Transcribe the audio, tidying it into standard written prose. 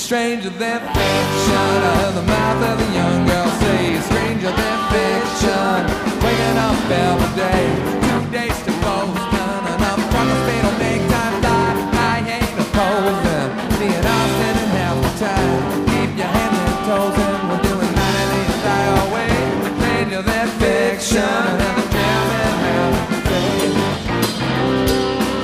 stranger than fiction. Out of the mouth of the young girl say, stranger than fiction. Waking up every day, 2 days to post. Turning up from the speed will make time fly. I hate opposing, being out spending half the time. Keep your hands and toes in, we're doing 90 days die away. Stranger than fiction.